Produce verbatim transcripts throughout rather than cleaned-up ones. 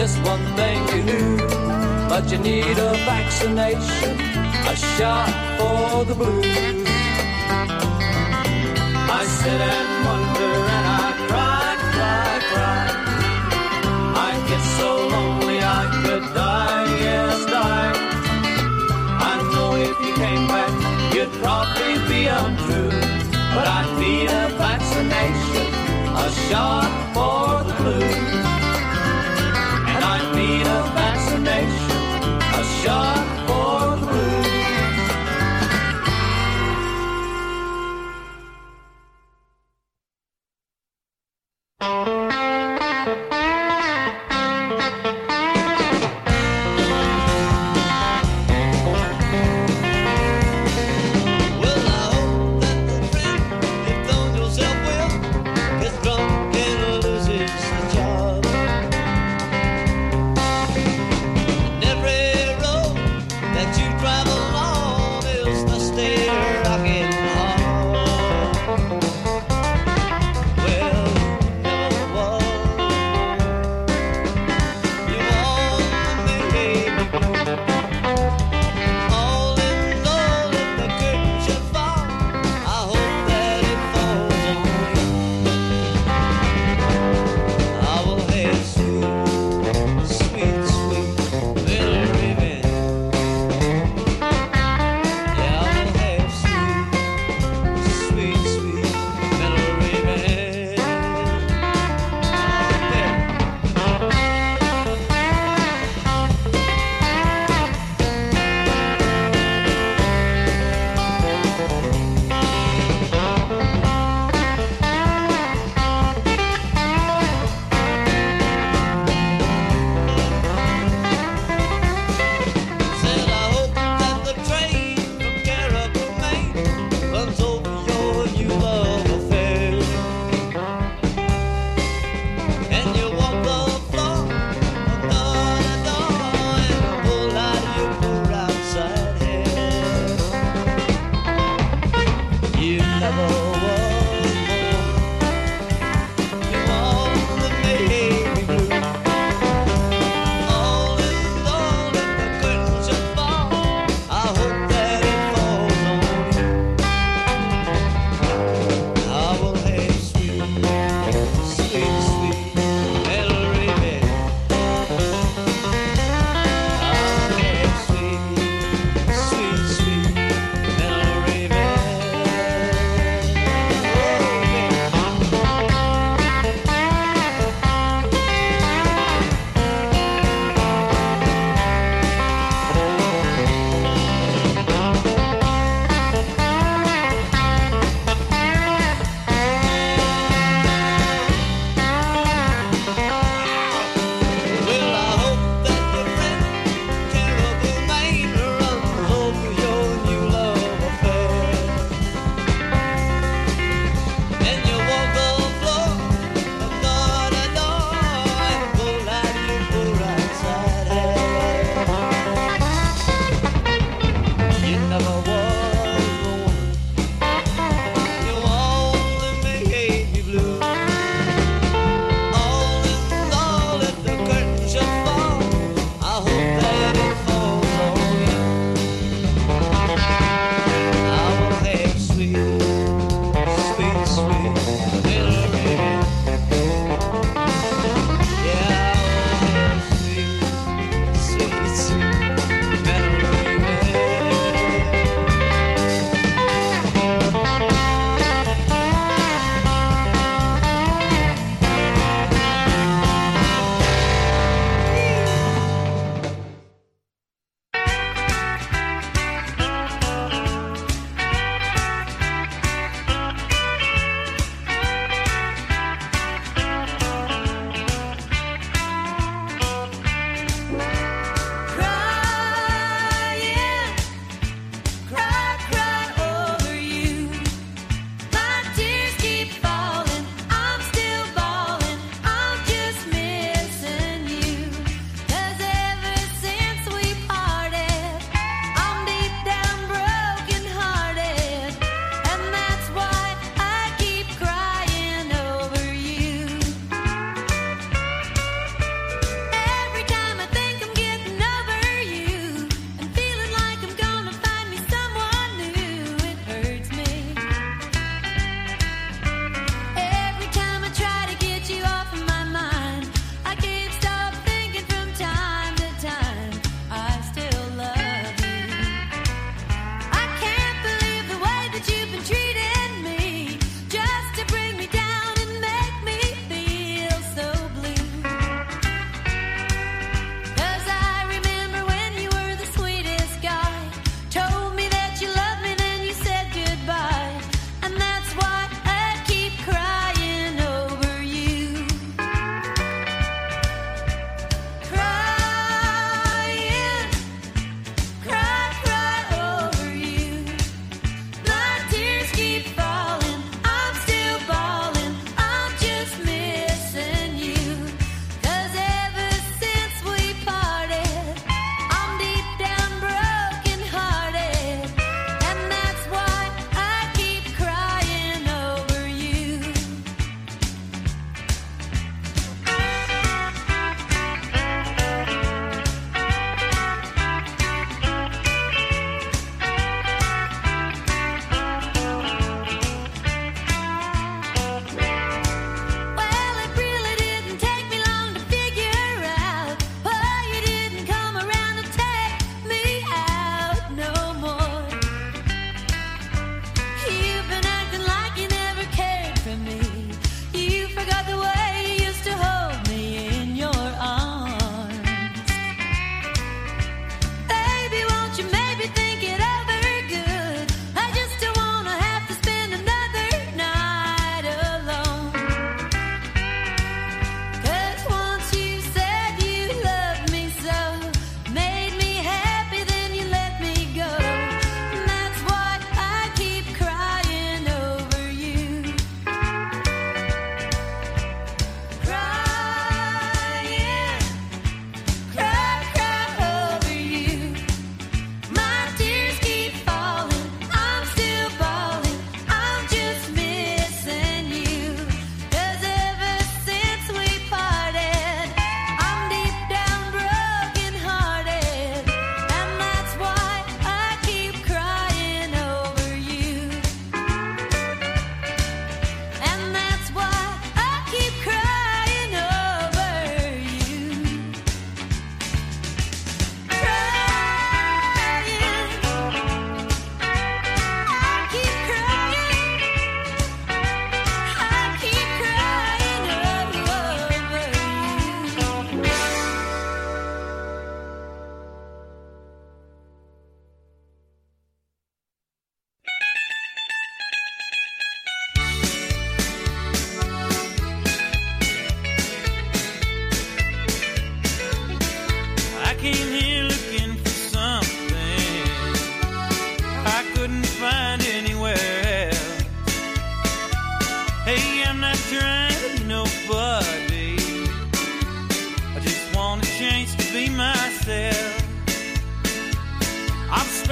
this one thing you knew, but you need a vaccination, a shot for the blues. I sit and wonder and I cry, cry, cry. I get so lonely I could die, yes, die. I know if you came back, you'd probably be untrue, but I'd need a vaccination, a shot for the blues. And I'd need a vaccination, a shot for the blues. Well, I hope that the friend you've thrown yourself with gets drunk and loses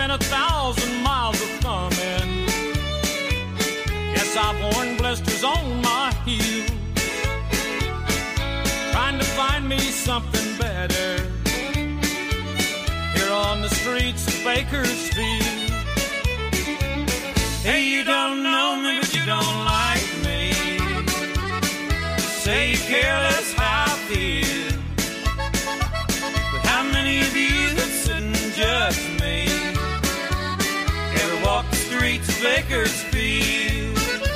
been a thousand miles of coming. Yes, I've worn blisters on my heel, trying to find me something better here on the streets of Bakersfield. Hey, you don't know me, but you don't like me. Say you care less how I feel, but how many of you that sit and judge me ever walk the streets of Bakersfield?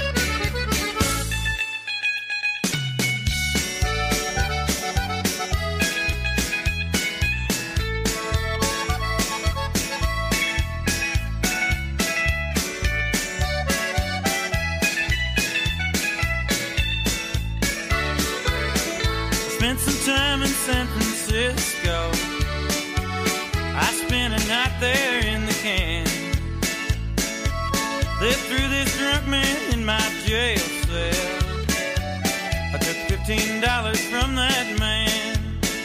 Spent some time in San Francisco. I spent a night there in the can. Lived through this drunk man in my jail cell. I took fifteen dollars from that man,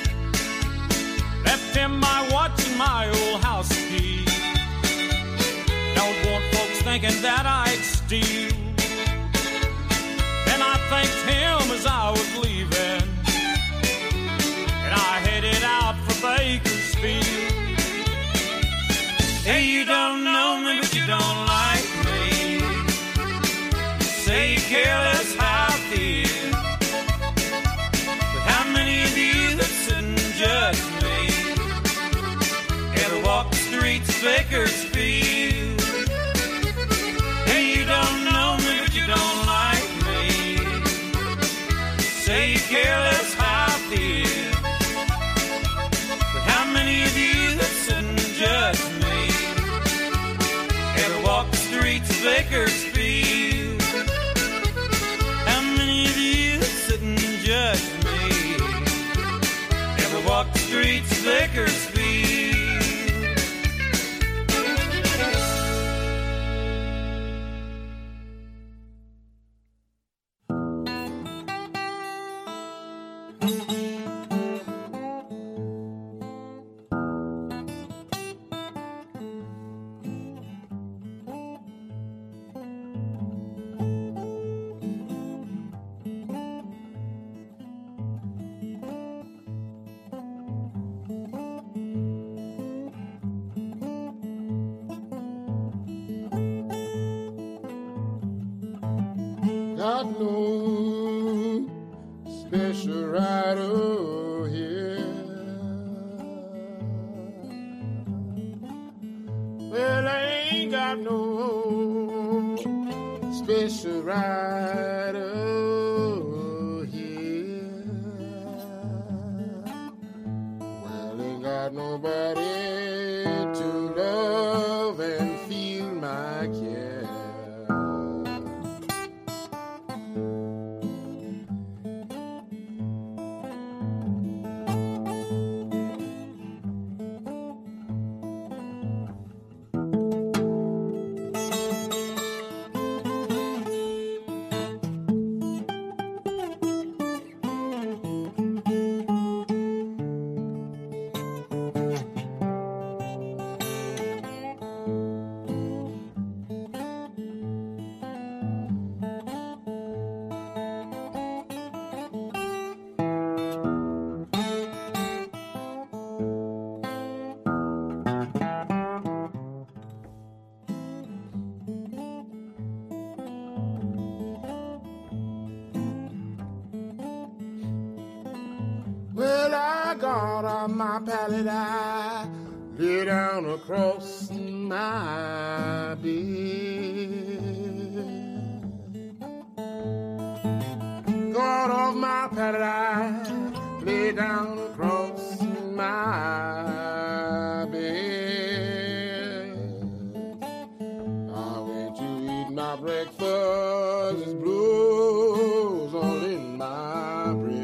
left him my watch and my old house key. Don't want folks thinking that I'd steal. Then I thanked him as I was leaving, and I headed out for Bakersfield. Hey, you don't know me, but you don't like me. Say you care less how I feel, but how many of you that sit and judge me ever walk the streets of Bakersfield? Hey, you don't know me, but you don't like me. Say you care less how I feel, but how many of you that sit and judge me ever walk the streets of Bakersfield? How many of you that sit and judge me ever walk the streets of Bakersfield? Got no special rider here. Well, I ain't got no special rider here. Well, ain't got nobody to love and feel my care. Well, I got on my pallet, I lay down across my bed. Got off my pallet, I lay down across my bed. I went to eat my breakfast, it blows all in my bread.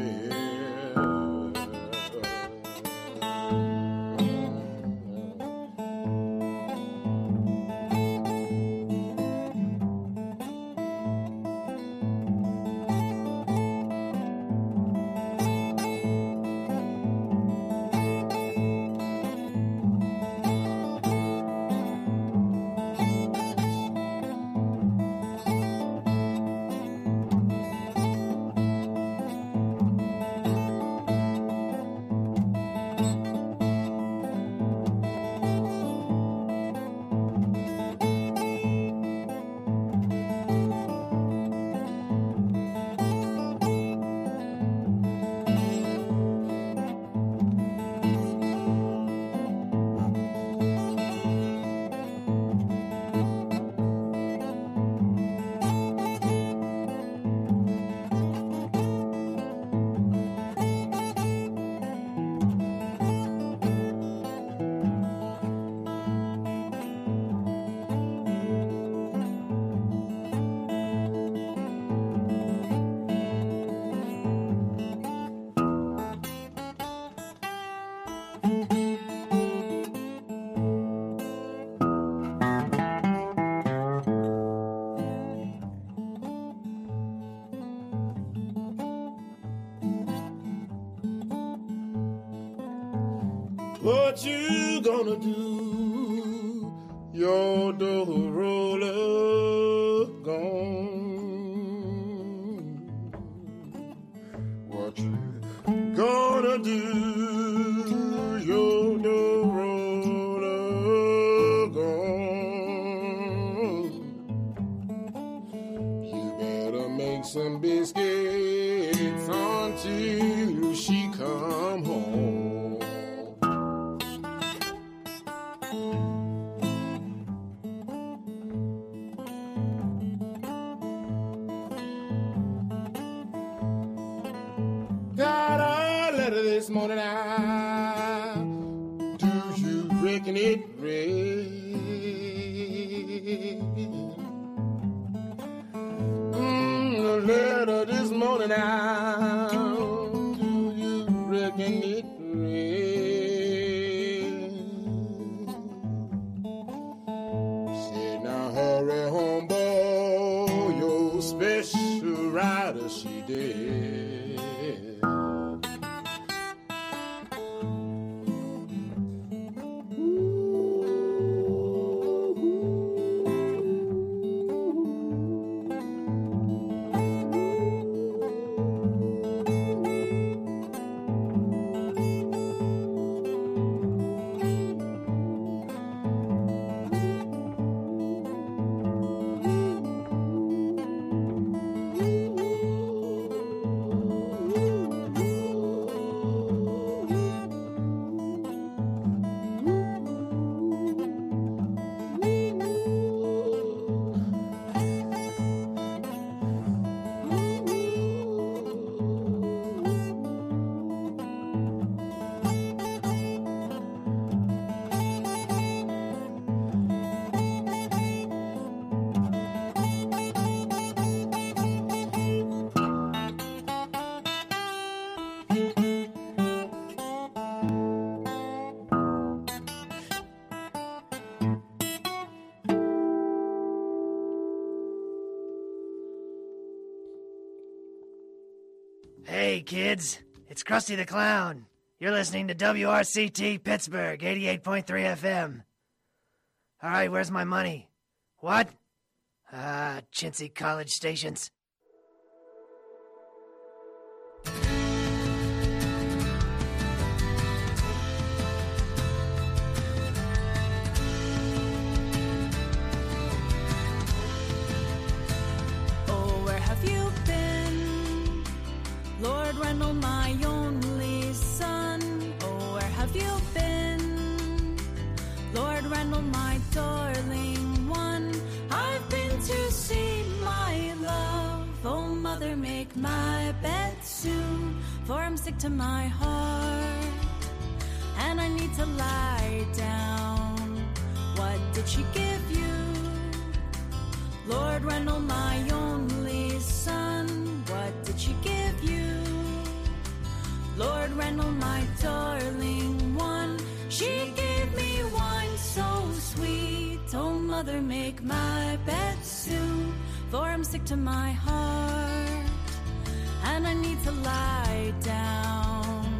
What you gonna do? Your door roller gone. What you gonna do? Your door roller gone. You better make some biscuits until she come home. Got a letter this morning, I, do you reckon it read? Mm, a letter this morning, I, do you reckon it read? Said now hurry home, boy, your special rider she did. Hey, kids, it's Krusty the Clown. You're listening to W R C T Pittsburgh, eighty-eight point three F M. All right, where's my money? What? Ah, chintzy college stations. Oh, where have you been, Lord Randall, my only son? Oh, where have you been, Lord Randall, my darling one? I've been to see my love. Oh, mother, make my bed soon, for I'm sick to my heart, and I need to lie down. What did she give you, Lord Randall, my only son? What did she give you, Lord Randall, my darling one? She gave me wine so sweet. Oh, mother, make my bed soon, for I'm sick to my heart, and I need to lie down.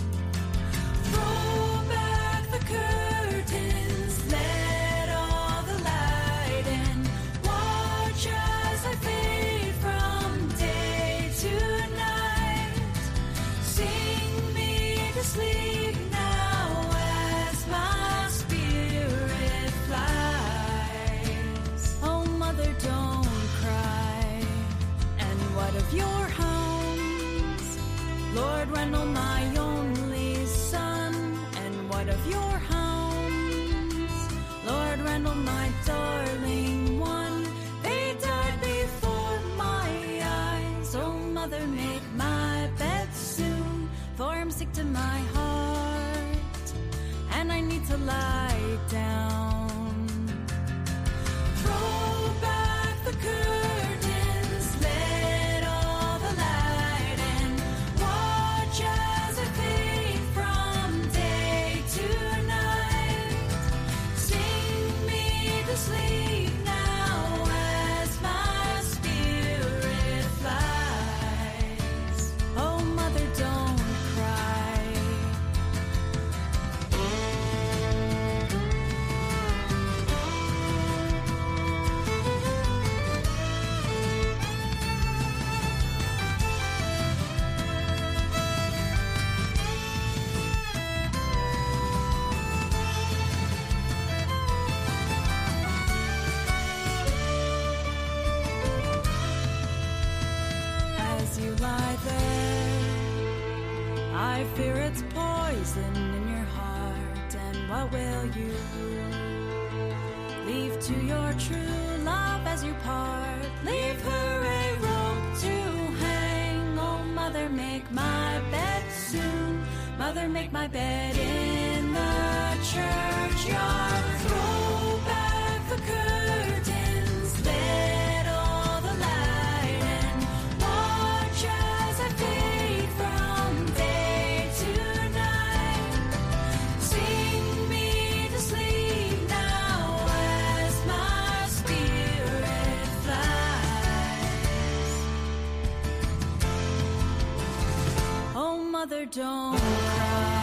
Throw back the curtains, let all the light in. Watch as I fade from day to night. Sing me to sleep now as my spirit flies. Oh, mother, don't cry. And what of your hounds, Lord Randall, my only son? And what of your hounds, Lord Randall, my darling one? They died before my eyes. Oh, mother, make my bed soon, for I'm sick to my heart, and I need to lie down. Throw back the curtains, let all the light in. Watch as I fade from day to night. Sing me to sleep now as my spirit flies. Oh, mother, don't cry. I fear it's poison in your heart, and what will you leave to your true love as you part? Leave her a rope to hang. Oh, mother, make my bed soon. Mother, make my bed in the churchyard. Throw back the curtains, let all the light in. Watch as I fade from day to night. Sing me to sleep now as my spirit flies. Oh, mother, don't cry.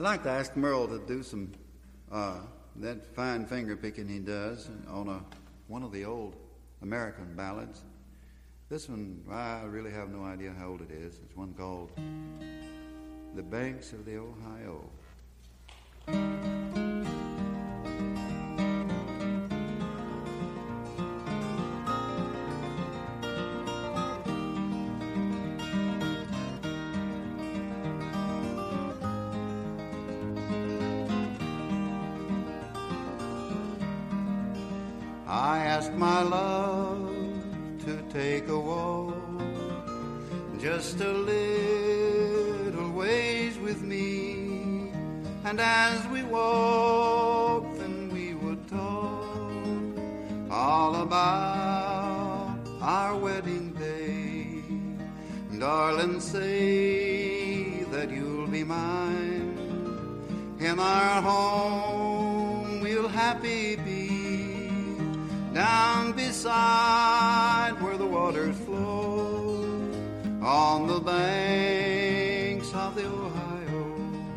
like to ask Merle to do some uh, that fine finger picking he does on a one of the old American ballads. This one, I really have no idea how old it is. It's one called "The Banks of the Ohio." I asked my love to take a walk, just a little ways with me, and as we walked, then we would talk all about our wedding day. Darling, say that you'll be mine. In our home we'll happy be, down beside where the waters flow, on the banks of the Ohio.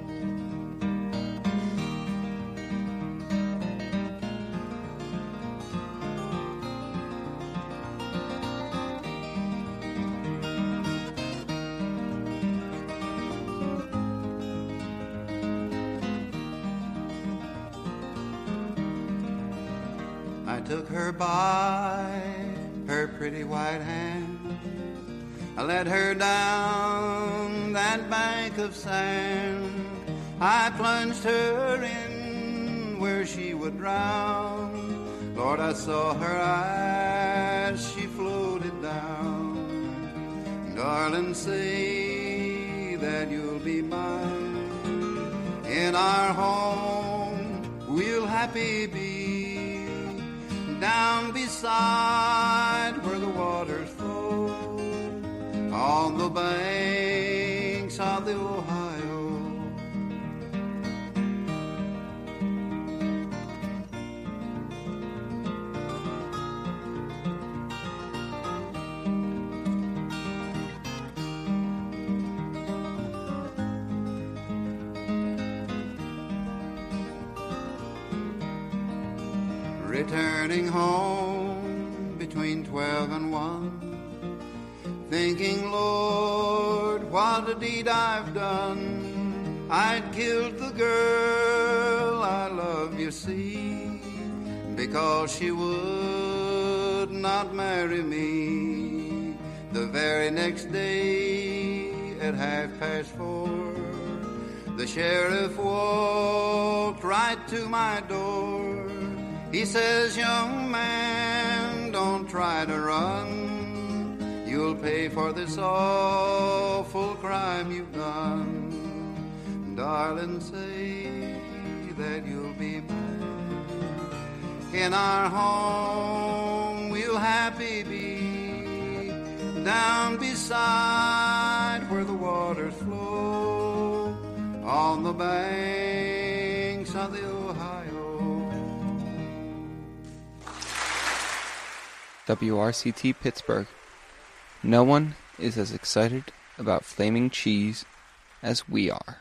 I took her by her pretty white hand, I led her down that bank of sand, I plunged her in where she would drown. Lord, I saw her eyes, she floated down. Darling, say that you'll be mine. In our home we'll happy be, down beside where the waters flow, on the banks of the Ohio. Returning home between twelve and one, thinking, Lord, what a deed I've done. I'd killed the girl I love, you see, because she would not marry me. The very next day at half past four, the sheriff walked right to my door. He says, young man, don't try to run. You'll pay for this awful crime you've done. Darling, say that you'll be mine. In our home we'll happy be, down beside where the waters flow, on the banks of the Ohio. W R C T Pittsburgh. No one is as excited about flaming cheese as we are.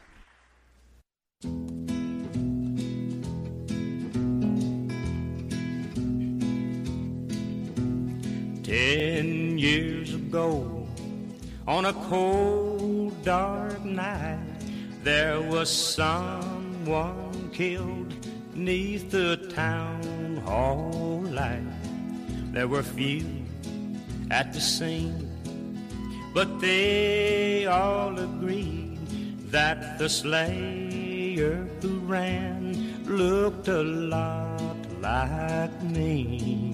Ten years ago, on a cold, dark night, there was someone killed 'neath the town hall light. There were few at the scene, but they all agreed that the slayer who ran looked a lot like me.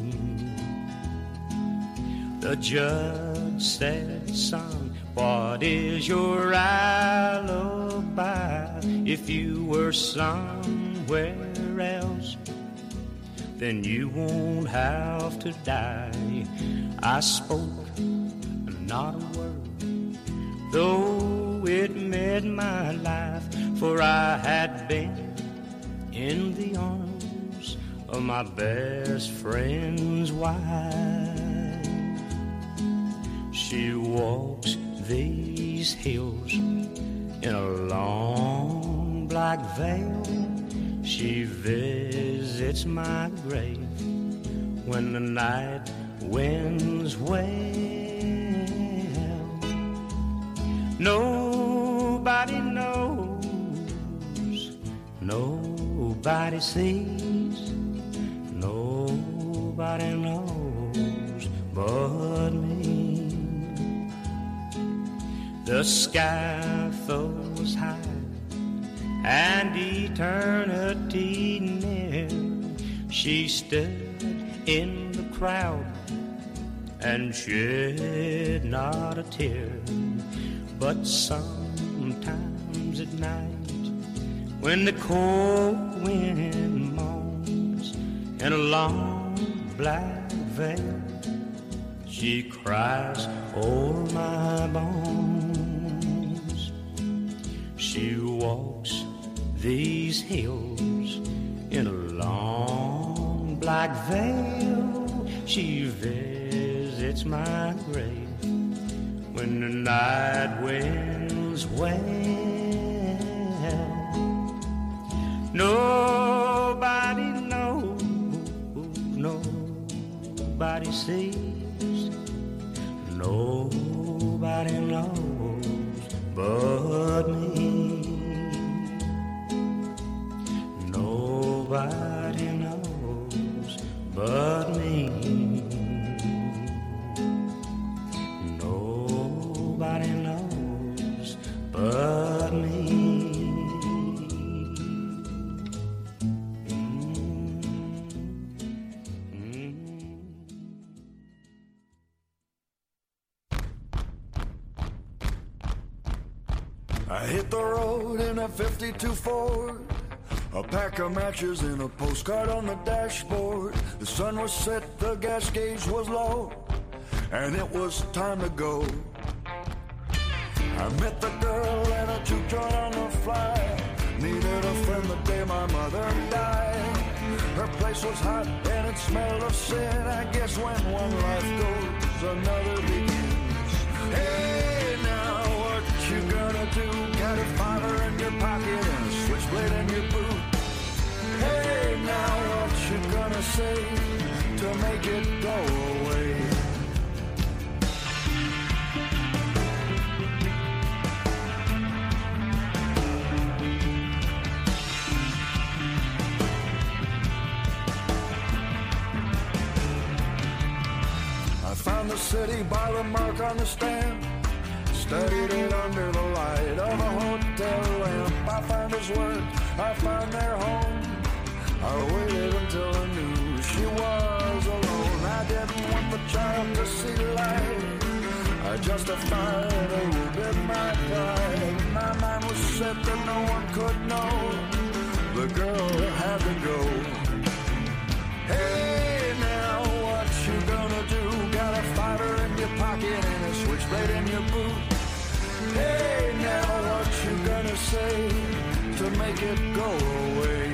The judge said, son, what is your alibi? If you were somewhere else, then you won't have to die. I spoke not a word, though it meant my life, for I had been in the arms of my best friend's wife. She walks these hills in a long black veil, she visits my grave when the night winds wail. Nobody knows, nobody sees, nobody knows but me. The sky throws high and eternity near. She stood in the crowd and shed not a tear. But sometimes at night, when the cold wind moans in a long black veil, she cries o'er my bones. She walks these hills in a long black veil. She visits my grave when the night winds wail. Nobody knows, nobody sees, nobody knows but me. Nobody knows but me. Nobody knows but me. I hit the road in a fifty-two Ford, a pack of matches and a postcard on the dashboard. The sun was set, the gas gauge was low, and it was time to go. I met the girl at a juke joint on the fly, needed a friend the day my mother died. Her place was hot and it smelled of sin. I guess when one life goes, another begins. Hey, now what you gonna do? Got a fiver in your pocket and a switchblade in your boot. Hey, now what you gonna say to make it go away? I found the city by the mark on the stamp, studied it under the light of a hotel lamp. I found his work, I found their home. I waited until I knew she was alone. I didn't want the child to see light, I justified a little bit my pride. My mind was set that no one could know the girl had to go. Hey, now what you gonna do? Got a fiver in your pocket and a switchblade in your boot. Hey, now what you gonna say to make it go away?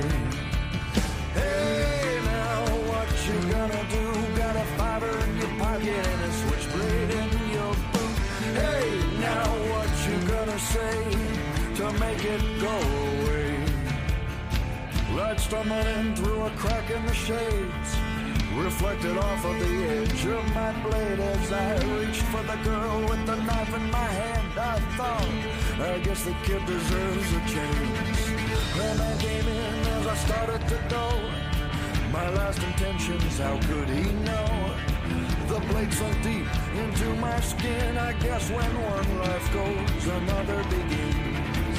Hey, now what you gonna do? Got a fiver in your pocket and a switchblade in your boot. Hey, now what you gonna say to make it go away? Light stumbling in through a crack in the shades, reflected off of the edge of my blade as I reached for the girl with the knife in my hand. I thought, I guess the kid deserves a chance. Then I came in as I started to go. My last intentions, how could he know? The blade sunk deep into my skin. I guess when one life goes, another begins.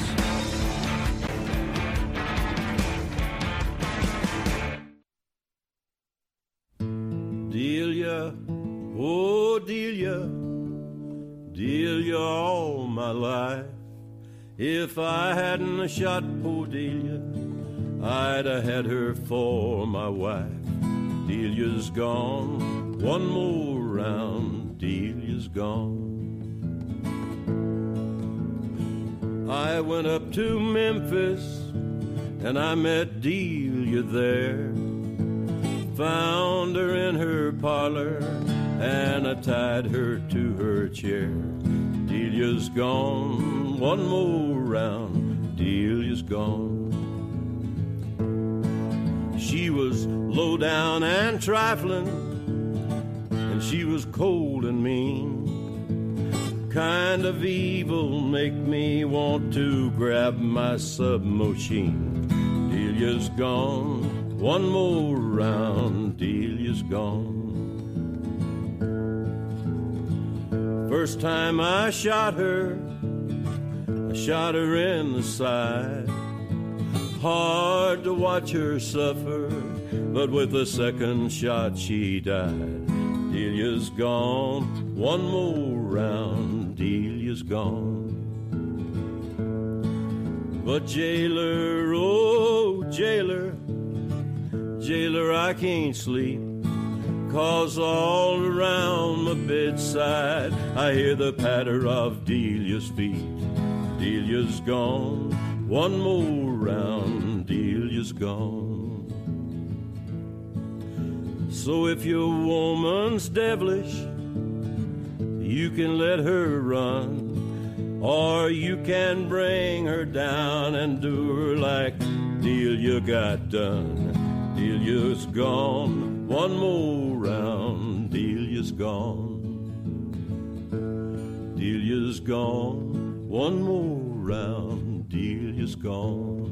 Delia, oh Delia, Delia all my life. If I hadn't a shot poor Delia, I'd have had her for my wife. Delia's gone, one more round, Delia's gone. I went up to Memphis and I met Delia there. Found her in her parlor and I tied her to her chair. Delia's gone, one more round, Delia Delia's gone. She was low down and trifling, and she was cold and mean. Kind of evil make me want to grab my submachine. Delia's gone, one more round, Delia's gone. First time I shot her, I shot her in the side. Hard to watch her suffer, but with the second shot she died. Delia's gone, one more round, Delia's gone. But jailer, oh jailer, jailer, I can't sleep, 'cause all around my bedside I hear the patter of Delia's feet. Delia's gone, one more round, Delia's gone. So if your woman's devilish, you can let her run, or you can bring her down and do her like Delia got done. Delia's gone, one more round, Delia's gone. Delia's gone, one more round, Delia's gone.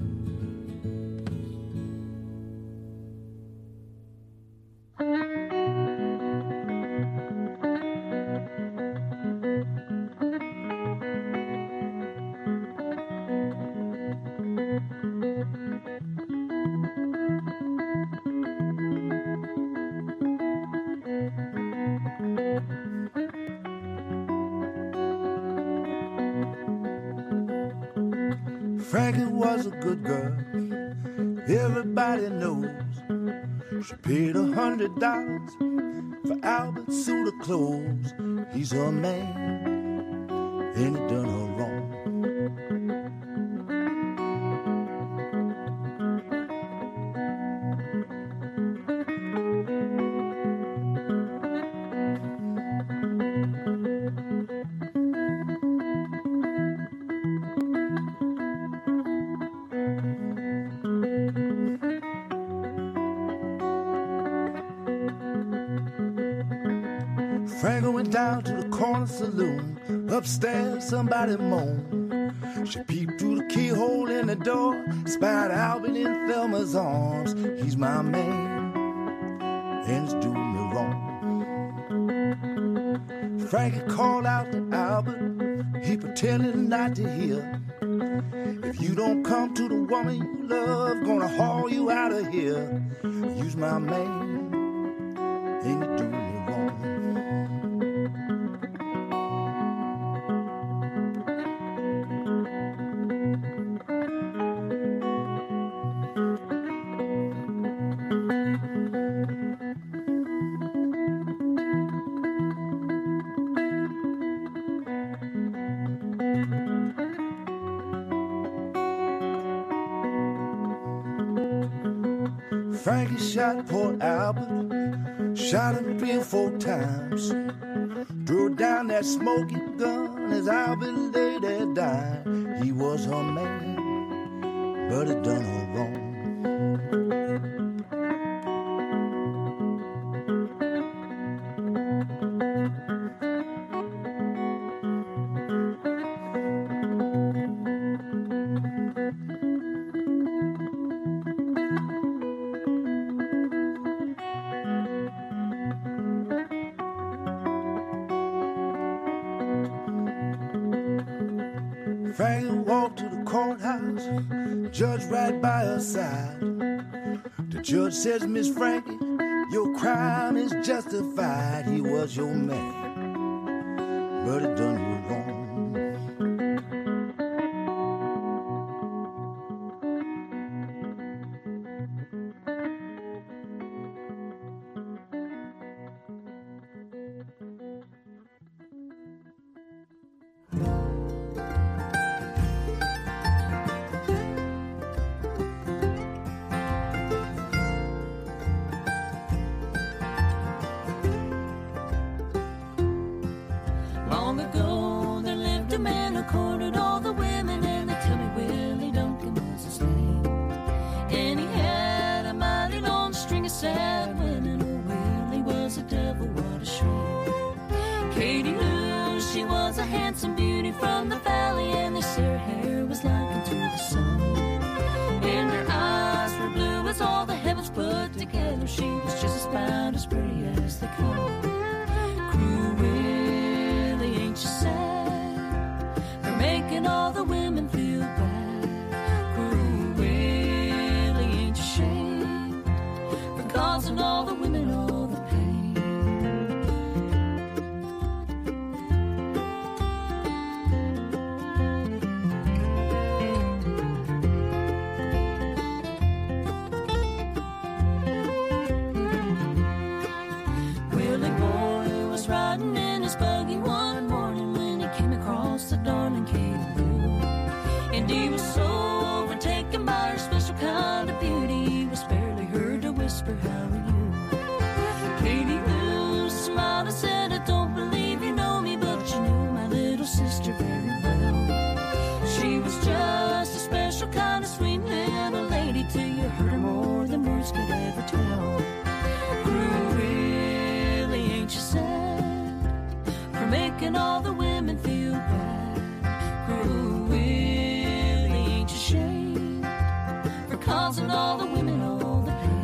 Frankie was a good girl, everybody knows. She paid a hundred dollars for Albert's suit of clothes. He's her man, and he done her wrong. Frankie went down to the corner saloon. Upstairs, somebody moaned. She peeped through the keyhole in the door, spied Albert in Thelma's arms. He's my man, and he's doing me wrong. Frankie called out to Albert. He pretended not to hear. If you don't come to the woman you love, gonna haul you out of here. Use my man, and you're doing me wrong. Frankie shot poor Albert, shot him three or four times. Threw down that smoking gun as Albert lay there dying. He was her man, but it done her wrong. Frankie walked to the courthouse, judge right by her side. The judge says, Miss Frankie, your crime is justified. He was your man, but it done you wrong. Long ago there lived a man who courted all the women, and they tell me, Willie, handsome beauty from the valley, and they say her hair was like unto the sun. And her eyes were blue as all the heavens put together. She was just about as pretty as they come. Cruelly, ain't you sad for making all the women feel bad? Cruelly, ain't you ashamed for causing all the women all the pain? Riding in his buggy one morning when he came across the darling Katie Lou. And he was so overtaken by her special kind of beauty, he was barely heard to whisper, how are you? Katie Lou smiled and said, I don't believe you know me, but you knew my little sister very well. She was just a special kind of sweet little lady till you heard her more than words could ever tell. Really, ain't you sad making all the women feel bad? Cruelly, ain't you ashamed for causing all the women all the pain?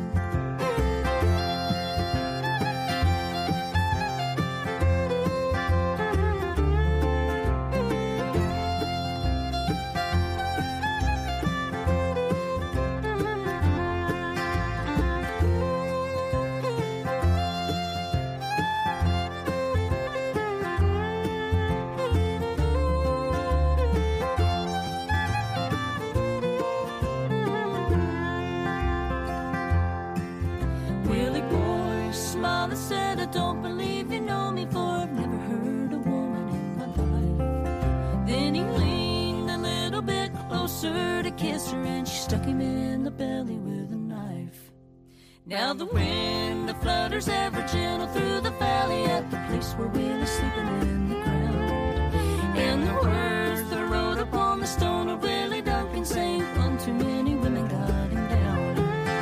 Said, I don't believe you know me, for I've never heard a woman in my life. Then he leaned a little bit closer to kiss her, and she stuck him in the belly with a knife. Now the wind that flutters ever gentle through the valley at the place where Willie's sleeping in the ground. And the words that wrote upon the stone of Willie Duncan saying, one too many women got him down.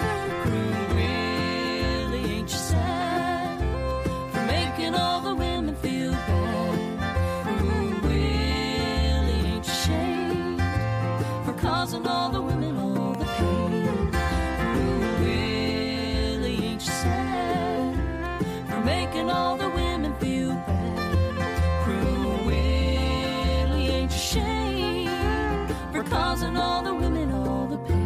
Cruelly, ain't you sad making all the women feel bad? Cruelly, ain't you ashamed for causing all the women all the pain? Cruelly, ain't you sad for making all the women feel bad? Cruelly, ain't you ashamed for causing all the women all the pain?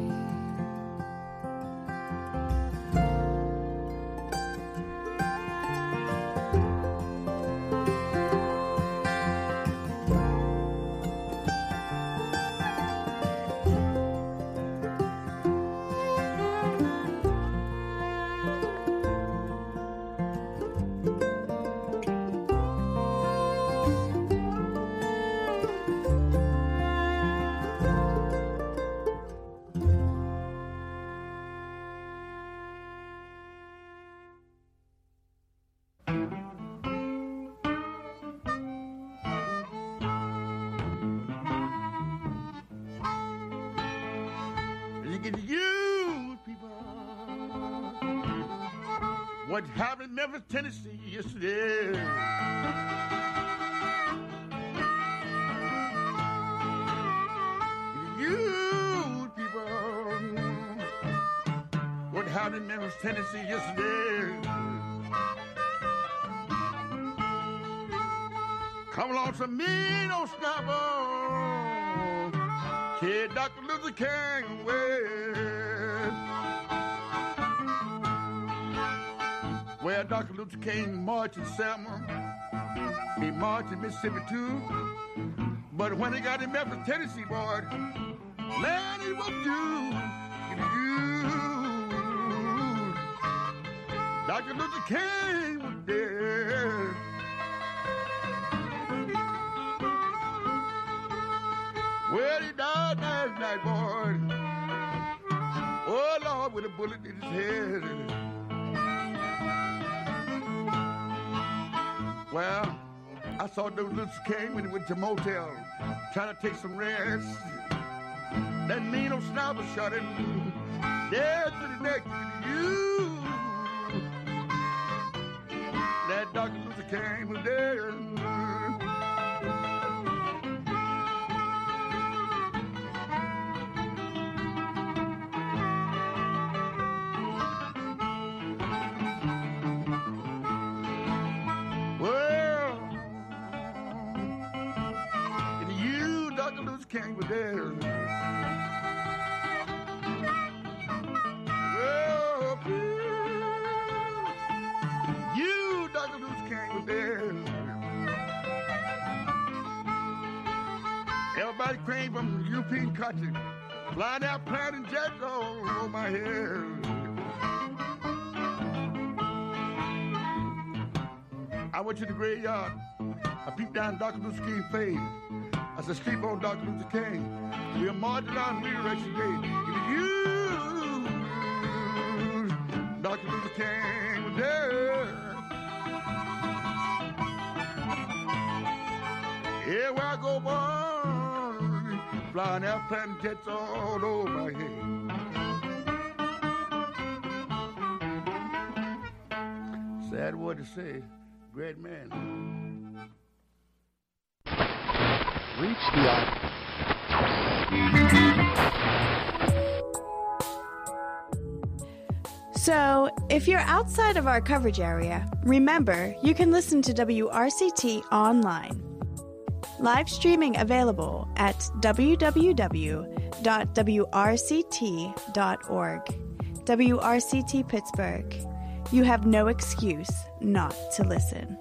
What happened in Memphis, Tennessee yesterday? You people, what happened in Memphis, Tennessee yesterday? Come along some mean old snapper, kid Doctor Luther King way. Where Doctor Luther King marched in Selma, he marched in Mississippi too. But when he got in Memphis, Tennessee, boy, man, he won't do. Doctor Luther King was dead. Well, he died last night, boy. Oh, Lord, with a bullet in his head. Well, I saw those Luther King when he went to motel, trying to take some rest. That mean old sniper shot him dead to the neck. You, that Doctor Luther King was dead. King was there. Oh, you, Doctor Luther King was there. Everybody came from the European country, flying out, planting jets all over my hair. I went to the graveyard. I peeped down Doctor Luther King's face. I said, sleep on Doctor Luther King. We'll march on Resurrection Day. You, Doctor Luther King was there. Yeah, where I go, boy, flying out, planting jets all over my head. Sad word to say, great man. Reach the So, if you're outside of our coverage area, remember you can listen to W R C T online. Live streaming available at w w w dot w r c t dot org. W R C T Pittsburgh. You have no excuse not to listen.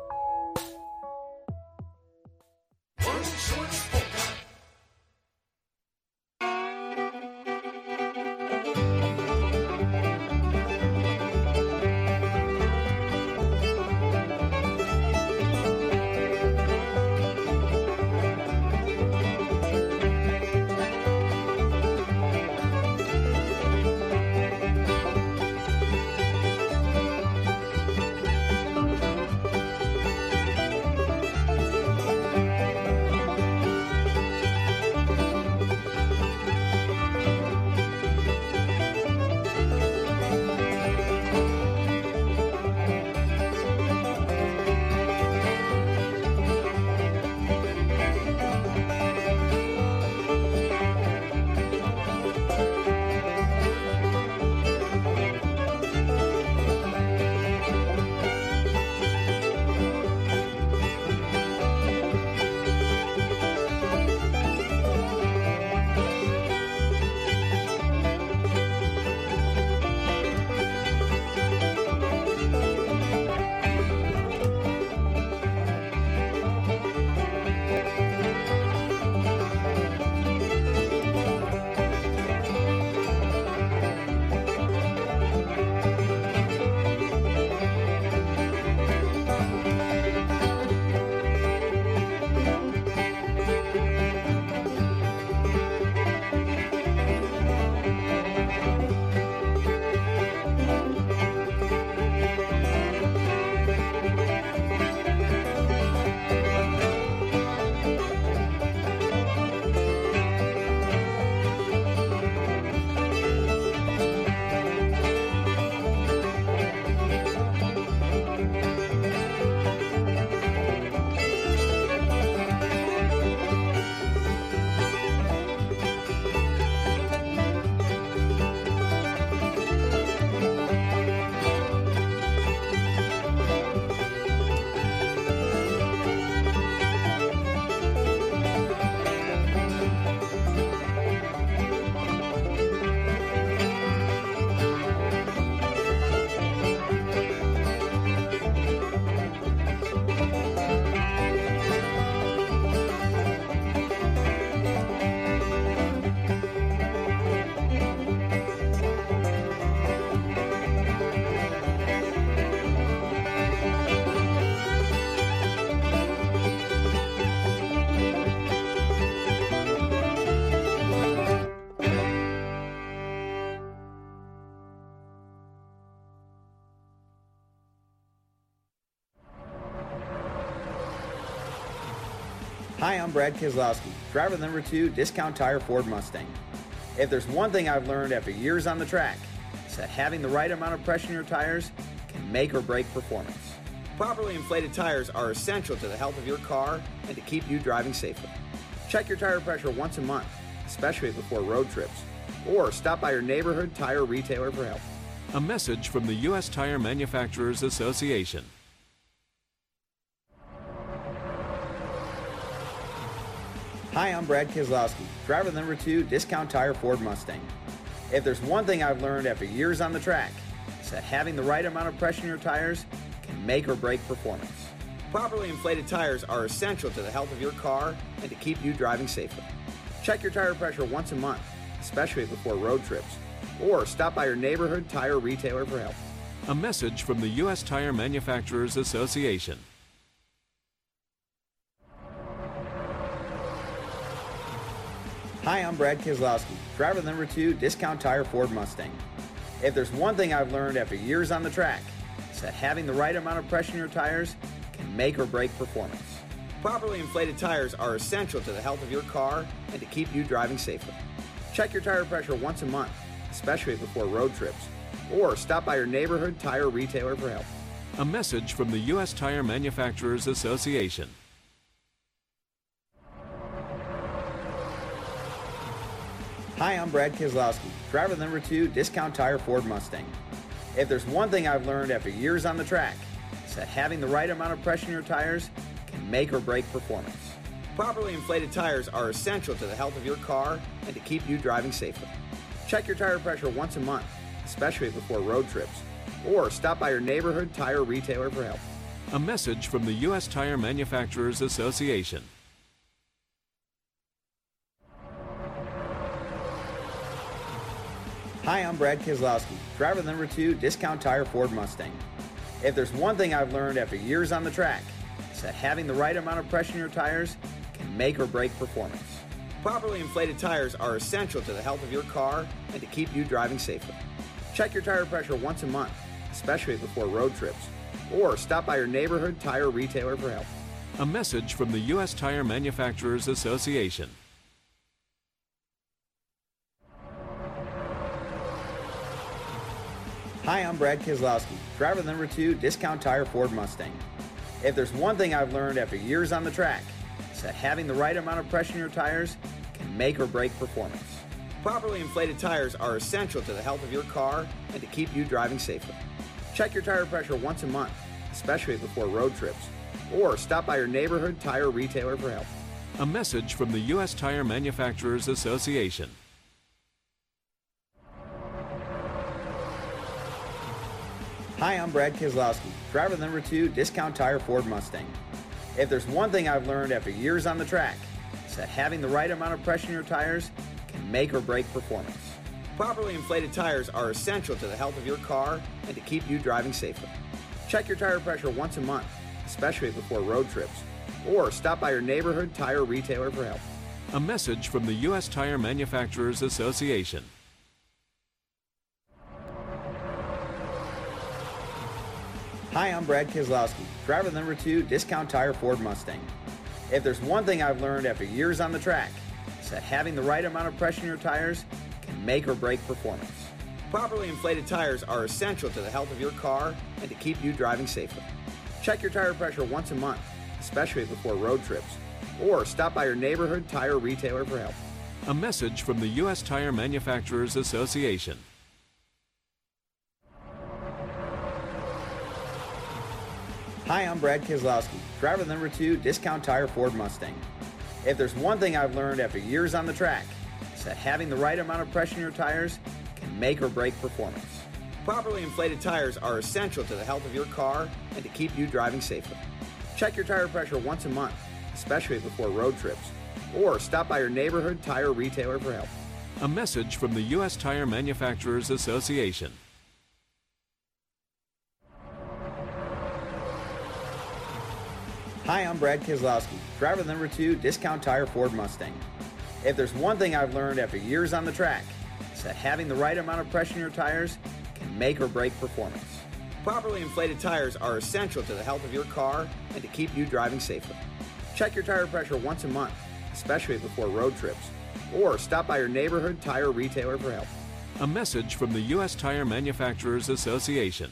Hi, I'm Brad Keselowski, driver number two, Discount Tire Ford Mustang. If there's one thing I've learned after years on the track, it's that having the right amount of pressure in your tires can make or break performance. Properly inflated tires are essential to the health of your car and to keep you driving safely. Check your tire pressure once a month, especially before road trips, or stop by your neighborhood tire retailer for help. A message from the U S Tire Manufacturers Association. Hi, I'm Brad Keselowski, driver number two, Discount Tire Ford Mustang. If there's one thing I've learned after years on the track, it's that having the right amount of pressure in your tires can make or break performance. Properly inflated tires are essential to the health of your car and to keep you driving safely. Check your tire pressure once a month, especially before road trips, or stop by your neighborhood tire retailer for help. A message from the U S Tire Manufacturers Association. Hi, I'm Brad Keselowski, driver number two, Discount Tire Ford Mustang. If there's one thing I've learned after years on the track, it's that having the right amount of pressure in your tires can make or break performance. Properly inflated tires are essential to the health of your car and to keep you driving safely. Check your tire pressure once a month, especially before road trips, or stop by your neighborhood tire retailer for help. A message from the U S Tire Manufacturers Association. Hi, I'm Brad Keselowski, driver number two, Discount Tire Ford Mustang. If there's one thing I've learned after years on the track, it's that having the right amount of pressure in your tires can make or break performance. Properly inflated tires are essential to the health of your car and to keep you driving safely. Check your tire pressure once a month, especially before road trips, or stop by your neighborhood tire retailer for help. A message from the U S Tire Manufacturers Association. Hi, I'm Brad Keselowski, driver number two, Discount Tire Ford Mustang. If there's one thing I've learned after years on the track, it's that having the right amount of pressure in your tires can make or break performance. Properly inflated tires are essential to the health of your car and to keep you driving safely. Check your tire pressure once a month, especially before road trips, or stop by your neighborhood tire retailer for help. A message from the U S Tire Manufacturers Association. Hi, I'm Brad Keselowski, driver number two, Discount Tire Ford Mustang. If there's one thing I've learned after years on the track, it's that having the right amount of pressure in your tires can make or break performance. Properly inflated tires are essential to the health of your car and to keep you driving safely. Check your tire pressure once a month, especially before road trips, or stop by your neighborhood tire retailer for help. A message from the U S Tire Manufacturers Association. Hi, I'm Brad Keselowski, driver number two, Discount Tire Ford Mustang. If there's one thing I've learned after years on the track, it's that having the right amount of pressure in your tires can make or break performance. Properly inflated tires are essential to the health of your car and to keep you driving safely. Check your tire pressure once a month, especially before road trips, or stop by your neighborhood tire retailer for help. A message from the U S Tire Manufacturers Association. Hi, I'm Brad Keselowski, driver number two, Discount Tire Ford Mustang. If there's one thing I've learned after years on the track, it's that having the right amount of pressure in your tires can make or break performance. Properly inflated tires are essential to the health of your car and to keep you driving safely. Check your tire pressure once a month, especially before road trips, or stop by your neighborhood tire retailer for help. A message from the U S Tire Manufacturers Association. Hi, I'm Brad Keselowski, driver number two, Discount Tire Ford Mustang. If there's one thing I've learned after years on the track, it's that having the right amount of pressure in your tires can make or break performance. Properly inflated tires are essential to the health of your car and to keep you driving safely. Check your tire pressure once a month, especially before road trips, or stop by your neighborhood tire retailer for help. A message from the U S Tire Manufacturers Association. Hi, I'm Brad Keselowski, driver number two, Discount Tire Ford Mustang. If there's one thing I've learned after years on the track, it's that having the right amount of pressure in your tires can make or break performance. Properly inflated tires are essential to the health of your car and to keep you driving safely. Check your tire pressure once a month, especially before road trips, or stop by your neighborhood tire retailer for help. A message from the U S Tire Manufacturers Association.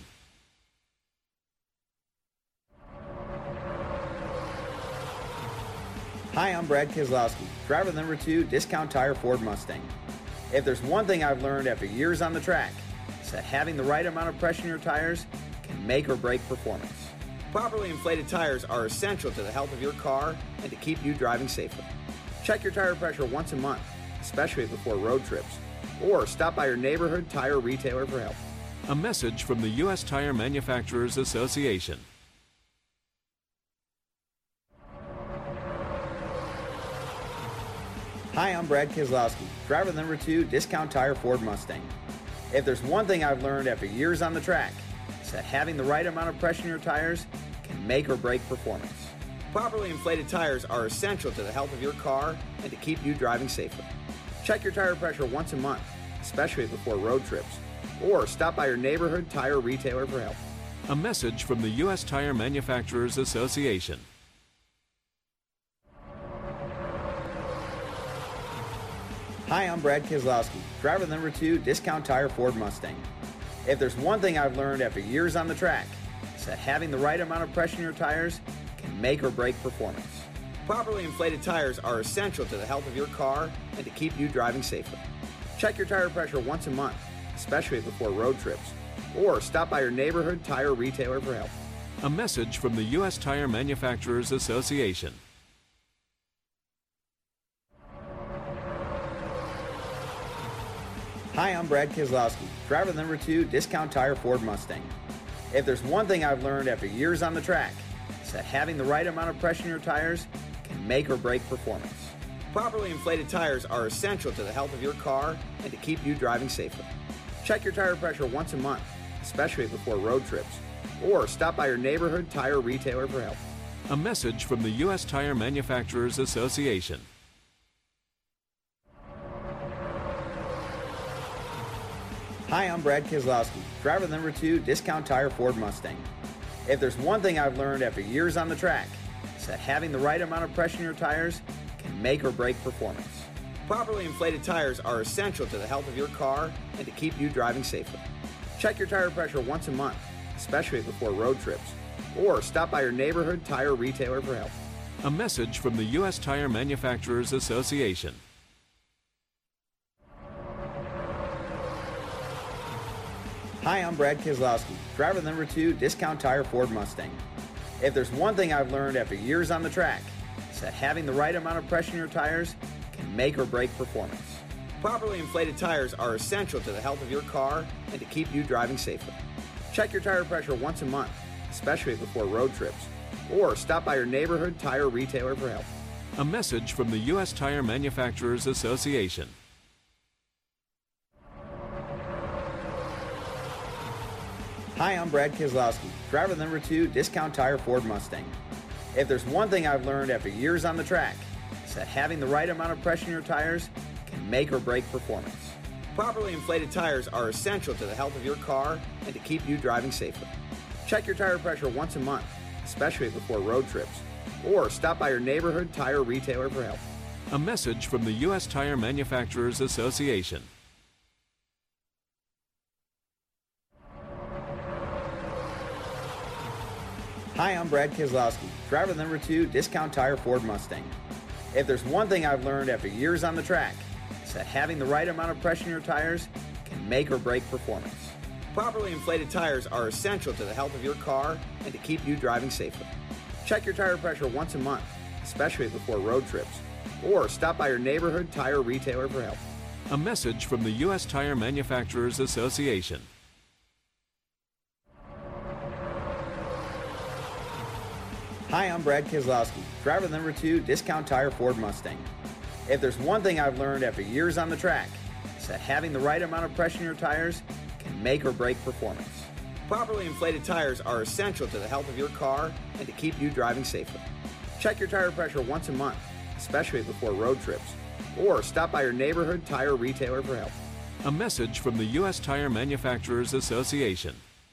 Hi, I'm Brad Keselowski, driver number two, Discount Tire Ford Mustang. If there's one thing I've learned after years on the track, it's that having the right amount of pressure in your tires can make or break performance. Properly inflated tires are essential to the health of your car and to keep you driving safely. Check your tire pressure once a month, especially before road trips, or stop by your neighborhood tire retailer for help. A message from the U S Tire Manufacturers Association. Hi, I'm Brad Keselowski, driver number two, Discount Tire Ford Mustang. If there's one thing I've learned after years on the track, it's that having the right amount of pressure in your tires can make or break performance. Properly inflated tires are essential to the health of your car and to keep you driving safely. Check your tire pressure once a month, especially before road trips, or stop by your neighborhood tire retailer for help. A message from the U S Tire Manufacturers Association. Hi, I'm Brad Keselowski, driver number two, Discount Tire Ford Mustang. If there's one thing I've learned after years on the track, it's that having the right amount of pressure in your tires can make or break performance. Properly inflated tires are essential to the health of your car and to keep you driving safely. Check your tire pressure once a month, especially before road trips, or stop by your neighborhood tire retailer for help. A message from the U S Tire Manufacturers Association. Hi, I'm Brad Keselowski, driver number two, Discount Tire Ford Mustang. If there's one thing I've learned after years on the track, it's that having the right amount of pressure in your tires can make or break performance. Properly inflated tires are essential to the health of your car and to keep you driving safely. Check your tire pressure once a month, especially before road trips, or stop by your neighborhood tire retailer for help. A message from the U S Tire Manufacturers Association. Hi, I'm Brad Keselowski, driver number two, Discount Tire Ford Mustang. If there's one thing I've learned after years on the track, it's that having the right amount of pressure in your tires can make or break performance. Properly inflated tires are essential to the health of your car and to keep you driving safely. Check your tire pressure once a month, especially before road trips, or stop by your neighborhood tire retailer for help. A message from the U S Tire Manufacturers Association. Hi, I'm Brad Keselowski, driver number two, Discount Tire Ford Mustang. If there's one thing I've learned after years on the track, it's that having the right amount of pressure in your tires can make or break performance. Properly inflated tires are essential to the health of your car and to keep you driving safely. Check your tire pressure once a month, especially before road trips, or stop by your neighborhood tire retailer for help. A message from the U S Tire Manufacturers Association. Hi, I'm Brad Keselowski, driver number two, Discount Tire Ford Mustang. If there's one thing I've learned after years on the track, it's that having the right amount of pressure in your tires can make or break performance. Properly inflated tires are essential to the health of your car and to keep you driving safely. Check your tire pressure once a month, especially before road trips, or stop by your neighborhood tire retailer for help. A message from the U S Tire Manufacturers Association. Hi, I'm Brad Keselowski, driver number two, Discount Tire Ford Mustang. If there's one thing I've learned after years on the track, it's that having the right amount of pressure in your tires can make or break performance. Properly inflated tires are essential to the health of your car and to keep you driving safely. Check your tire pressure once a month, especially before road trips, or stop by your neighborhood tire retailer for help. A message from the U S Tire Manufacturers Association. Hi, I'm Brad Keselowski, driver number two, Discount Tire Ford Mustang. If there's one thing I've learned after years on the track, it's that having the right amount of pressure in your tires can make or break performance. Properly inflated tires are essential to the health of your car and to keep you driving safely. Check your tire pressure once a month, especially before road trips, or stop by your neighborhood tire retailer for help. A message from the U S Tire Manufacturers Association.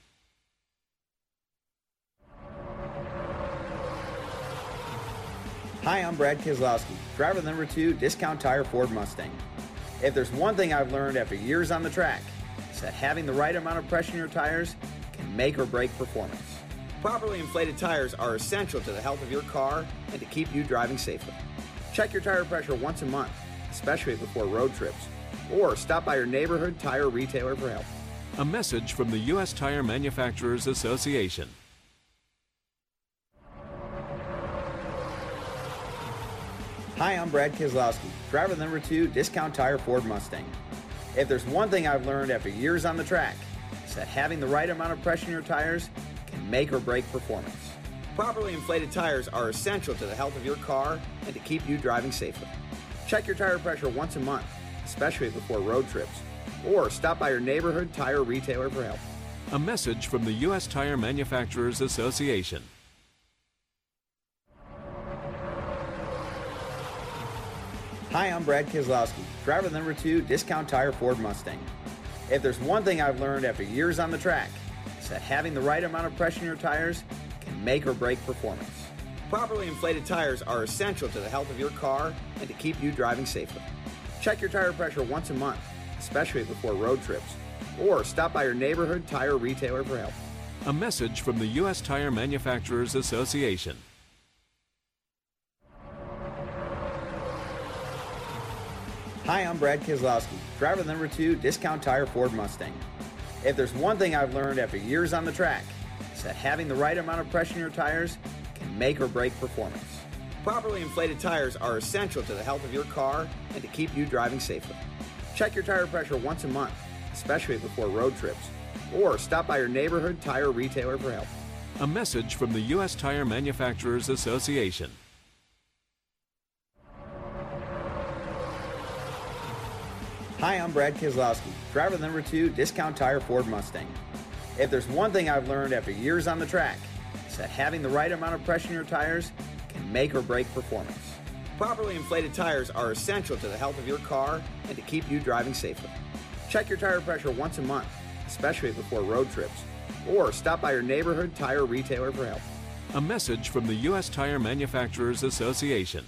Hi, I'm Brad Keselowski, driver number two, Discount Tire Ford Mustang. If there's one thing I've learned after years on the track, it's that having the right amount of pressure in your tires can make or break performance. Properly inflated tires are essential to the health of your car and to keep you driving safely. Check your tire pressure once a month, especially before road trips, or stop by your neighborhood tire retailer for help. A message from the U S Tire Manufacturers Association. Hi, I'm Brad Keselowski, driver number two, Discount Tire Ford Mustang. If there's one thing I've learned after years on the track, it's that having the right amount of pressure in your tires can make or break performance. Properly inflated tires are essential to the health of your car and to keep you driving safely. Check your tire pressure once a month, especially before road trips, or stop by your neighborhood tire retailer for help. A message from the U S Tire Manufacturers Association. Hi, I'm Brad Keselowski, driver number two, Discount Tire Ford Mustang. If there's one thing I've learned after years on the track, it's that having the right amount of pressure in your tires can make or break performance. Properly inflated tires are essential to the health of your car and to keep you driving safely. Check your tire pressure once a month, especially before road trips, or stop by your neighborhood tire retailer for help. A message from the U S Tire Manufacturers Association. Hi, I'm Brad Keselowski, driver number two, Discount Tire Ford Mustang. If there's one thing I've learned after years on the track, it's that having the right amount of pressure in your tires can make or break performance. Properly inflated tires are essential to the health of your car and to keep you driving safely. Check your tire pressure once a month, especially before road trips, or stop by your neighborhood tire retailer for help. A message from the U S Tire Manufacturers Association. Hi, I'm Brad Keselowski, driver number two, Discount Tire Ford Mustang. If there's one thing I've learned after years on the track, it's that having the right amount of pressure in your tires can make or break performance. Properly inflated tires are essential to the health of your car and to keep you driving safely. Check your tire pressure once a month, especially before road trips, or stop by your neighborhood tire retailer for help. A message from the U S Tire Manufacturers Association.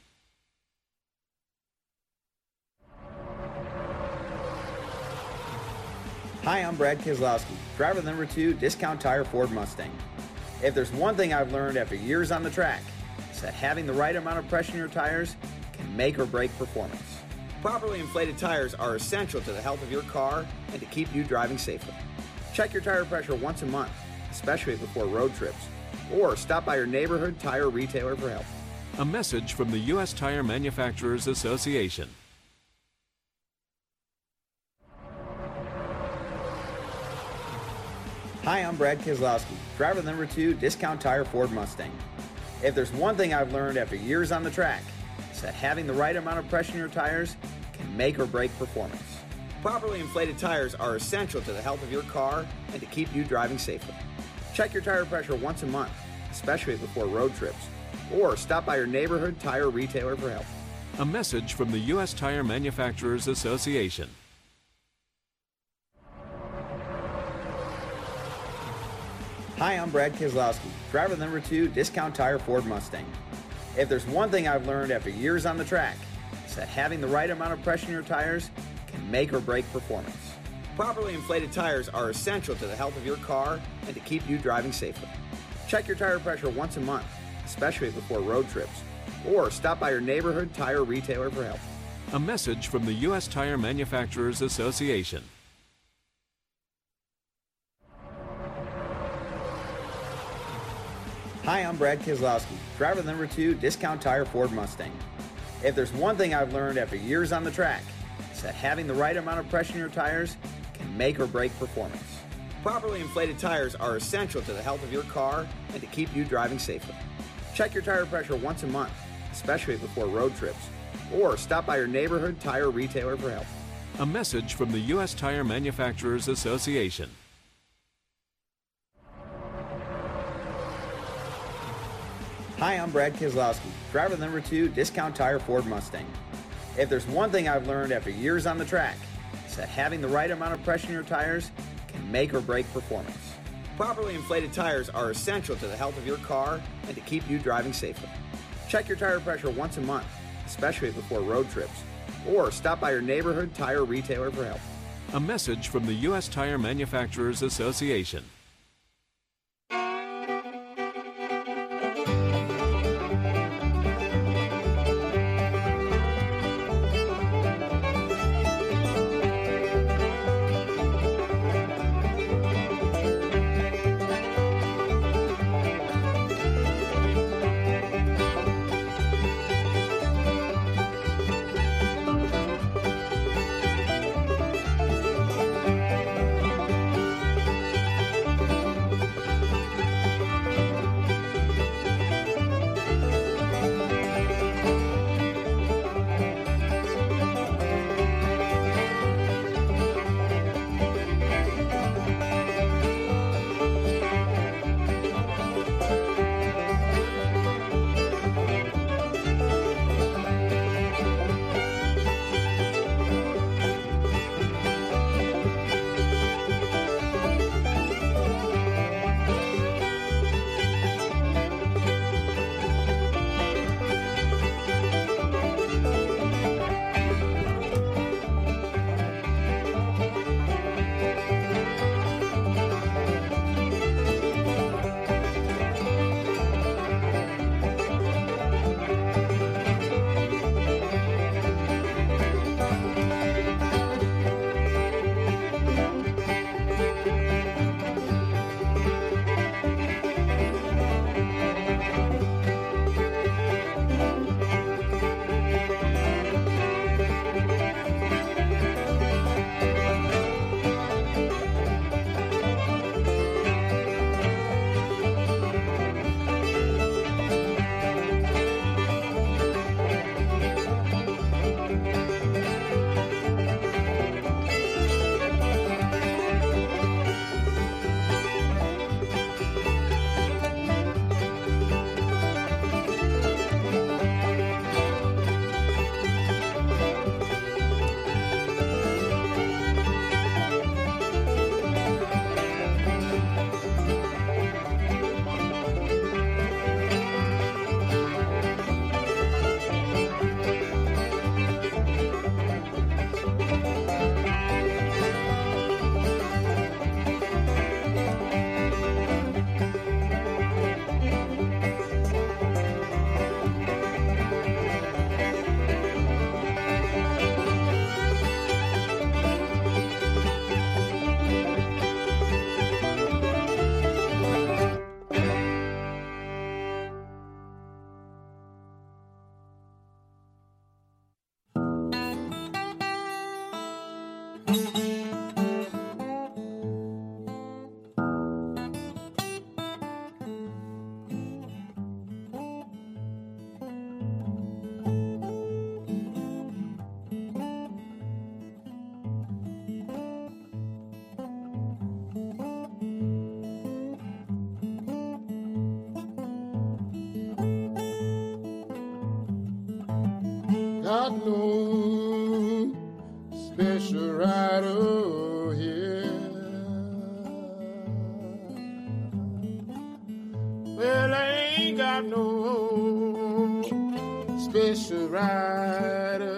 Hi, I'm Brad Keselowski, driver number two, Discount Tire Ford Mustang. If there's one thing I've learned after years on the track, it's that having the right amount of pressure in your tires can make or break performance. Properly inflated tires are essential to the health of your car and to keep you driving safely. Check your tire pressure once a month, especially before road trips, or stop by your neighborhood tire retailer for help. A message from the U S Tire Manufacturers Association. Hi, I'm Brad Keselowski, driver number two, Discount Tire Ford Mustang. If there's one thing I've learned after years on the track, it's that having the right amount of pressure in your tires can make or break performance. Properly inflated tires are essential to the health of your car and to keep you driving safely. Check your tire pressure once a month, especially before road trips, or stop by your neighborhood tire retailer for help. A message from the U S Tire Manufacturers Association. Hi, I'm Brad Keselowski, driver number two, Discount Tire Ford Mustang. If there's one thing I've learned after years on the track, it's that having the right amount of pressure in your tires can make or break performance. Properly inflated tires are essential to the health of your car and to keep you driving safely. Check your tire pressure once a month, especially before road trips, or stop by your neighborhood tire retailer for help. A message from the U S Tire Manufacturers Association. Hi, I'm Brad Keselowski, driver number two, Discount Tire Ford Mustang. If there's one thing I've learned after years on the track, it's that having the right amount of pressure in your tires can make or break performance. Properly inflated tires are essential to the health of your car and to keep you driving safely. Check your tire pressure once a month, especially before road trips, or stop by your neighborhood tire retailer for help. A message from the U S Tire Manufacturers Association. Hi, I'm Brad Keselowski, driver number two, Discount Tire Ford Mustang. If there's one thing I've learned after years on the track, it's that having the right amount of pressure in your tires can make or break performance. Properly inflated tires are essential to the health of your car and to keep you driving safely. Check your tire pressure once a month, especially before road trips, or stop by your neighborhood tire retailer for help. A message from the U S Tire Manufacturers Association. got no special rider here. Well, I ain't got no special rider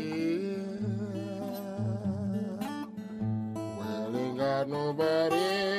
here. Well, ain't got nobody